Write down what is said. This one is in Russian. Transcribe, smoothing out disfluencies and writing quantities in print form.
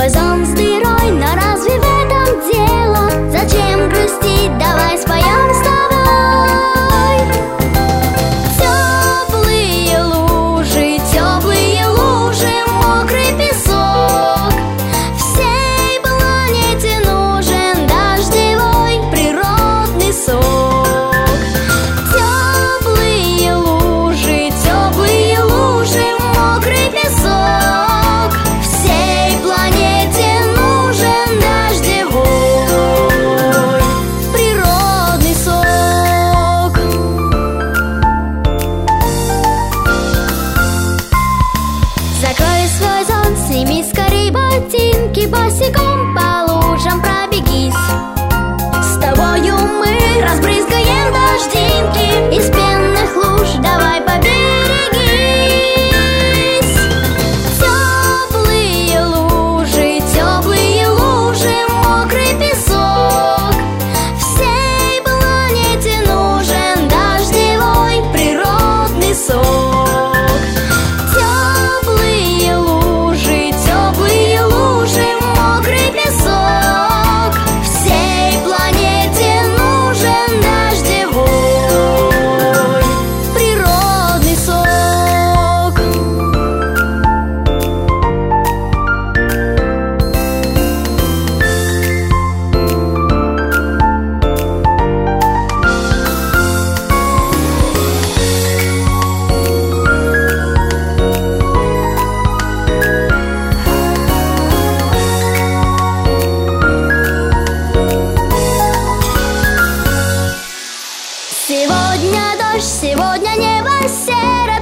свой зонт с дырой, но разве в этом дело? Зачем грустить? Давай споем с тобой. Теплые лужи, мокрый песок. Всей планете нужен дождевой природный сок. Теплые лужи, мокрый песок. Всей планете нужен дождевой природный сок. Закрой свой зонт, сними скорей ботинки, босиком по лужам пробегись. С тобою мы разбрызгаем дождинки из пенных луж, давай поберегись. Теплые лужи, мокрый песок. Всей планете нужен дождевой природный сок. Теплые лужи, мокрый песок. Всей планете нужен дождевой природный сок. Сегодня дождь, сегодня небо серое.